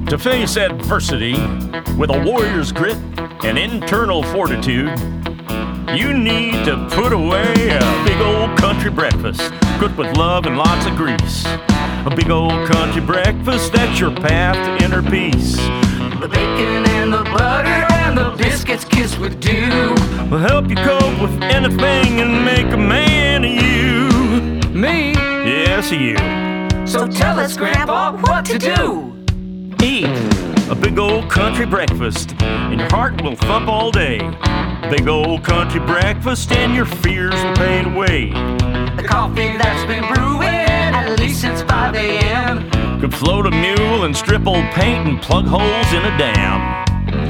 To face adversity with a warrior's grit and internal fortitude, you need to put away a big old country breakfast, cooked with love and lots of grease. A big old country breakfast, that's your path to inner peace. The bacon and the butter and the biscuits kissed with dew will help you cope with anything and make a man of you. Me? Yes, you. So tell us, Grandpa, what to do. Eat a big old country breakfast, and your heart will thump all day. Big old country breakfast, and your fears will fade away. The coffee that's been brewing at least since 5 a.m. could float a mule and strip old paint and plug holes in a dam.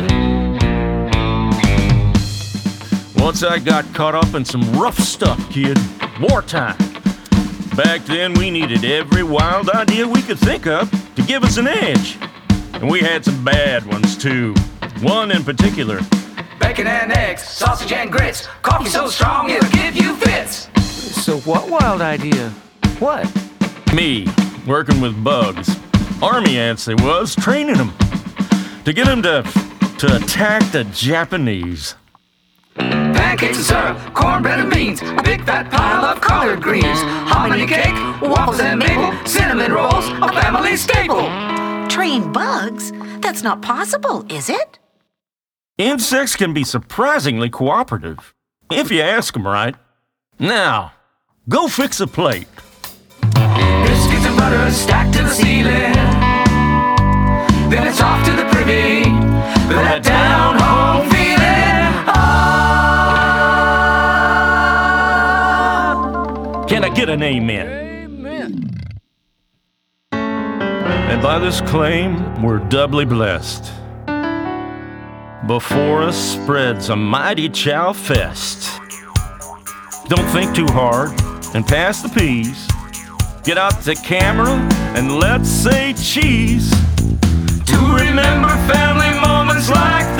Once I got caught up in some rough stuff, kid. Wartime. Back then, we needed every wild idea we could think of to give us an edge. And we had some bad ones, too. One in particular. Bacon and eggs, sausage and grits, coffee so strong it'll give you fits. So what wild idea? What? Me, working with bugs. Army ants they was, training them. To get them to attack the Japanese. Pancakes and syrup, cornbread and beans, a big fat pile of collard greens, hominy cake, waffles and maple, cinnamon rolls, a family staple. Train bugs? That's not possible, is it? Insects can be surprisingly cooperative, if you ask them right. Now, go fix a plate. Biscuits and butter stacked to the ceiling. Then it's off to the privy for that down-home feeling. Ah. Can I get an amen? Amen. And by this claim, we're doubly blessed. Before us spreads a mighty chow fest. Don't think too hard and pass the peas. Get out the camera and let's say cheese. To remember family moments like